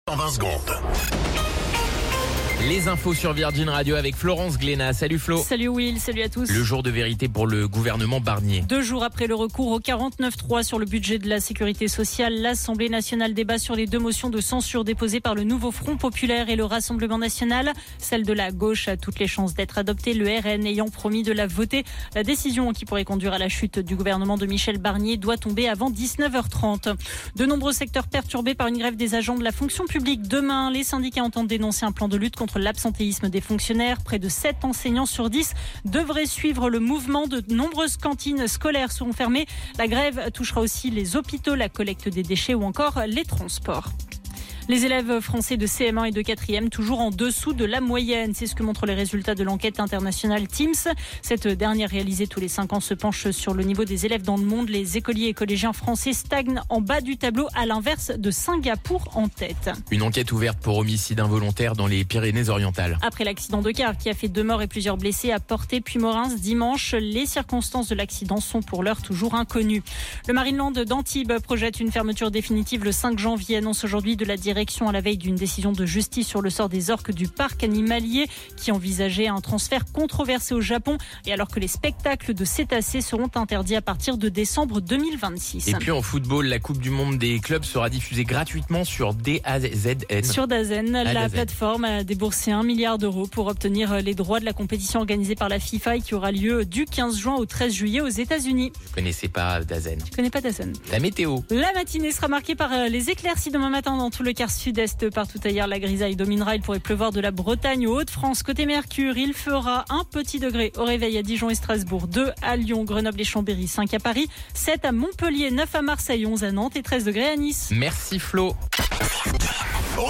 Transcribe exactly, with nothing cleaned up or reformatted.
en vingt secondes. Les infos sur Virgin Radio avec Florence Glénat. Salut Flo. Salut Will, salut à tous. Le jour de vérité pour le gouvernement Barnier. Deux jours après le recours au quarante-neuf trois sur le budget de la sécurité sociale, l'Assemblée nationale débat sur les deux motions de censure déposées par le nouveau Front populaire et le Rassemblement national. Celle de la gauche a toutes les chances d'être adoptée, le R N ayant promis de la voter. La décision qui pourrait conduire à la chute du gouvernement de Michel Barnier doit tomber avant dix-neuf heures trente. De nombreux secteurs perturbés par une grève des agents de la fonction publique. Demain, les syndicats entendent dénoncer un plan de lutte contre l'absentéisme des fonctionnaires. Près de sept enseignants sur dix devraient suivre le mouvement. De nombreuses cantines scolaires seront fermées. La grève touchera aussi les hôpitaux, la collecte des déchets ou encore les transports. Les élèves français de C M un et de quatrième toujours en dessous de la moyenne. C'est ce que montrent les résultats de l'enquête internationale Teams. Cette dernière réalisée tous les cinq ans se penche sur le niveau des élèves dans le monde. Les écoliers et collégiens français stagnent en bas du tableau, à l'inverse de Singapour en tête. Une enquête ouverte pour homicide involontaire dans les Pyrénées-Orientales. Après l'accident de car qui a fait deux morts et plusieurs blessés à Portet puis Morins dimanche, les circonstances de l'accident sont pour l'heure toujours inconnues. Le Marineland d'Antibes projette une fermeture définitive le cinq janvier, annonce aujourd'hui de la direction à la veille d'une décision de justice sur le sort des orques du parc animalier qui envisageait un transfert controversé au Japon, et alors que les spectacles de cétacés seront interdits à partir de décembre deux mille vingt-six. Et puis en football, la Coupe du Monde des clubs sera diffusée gratuitement sur D A Z N. Sur Dazen, la Dazen. plateforme a déboursé un milliard d'euros pour obtenir les droits de la compétition organisée par la FIFA et qui aura lieu du quinze juin au treize juillet aux États-Unis. Je connaissais pas Dazen. Tu connais pas Dazen? La météo. La matinée sera marquée par les éclaircies demain matin dans tout le quart sud-est. Partout ailleurs, la grisaille dominera. Il pourrait pleuvoir de la Bretagne aux Hauts-de-France. Côté Mercure, il fera un petit degré au réveil à Dijon et Strasbourg, deux à Lyon, Grenoble et Chambéry, cinq à Paris, sept à Montpellier, neuf à Marseille, onze à Nantes et treize degrés à Nice. Merci Flo.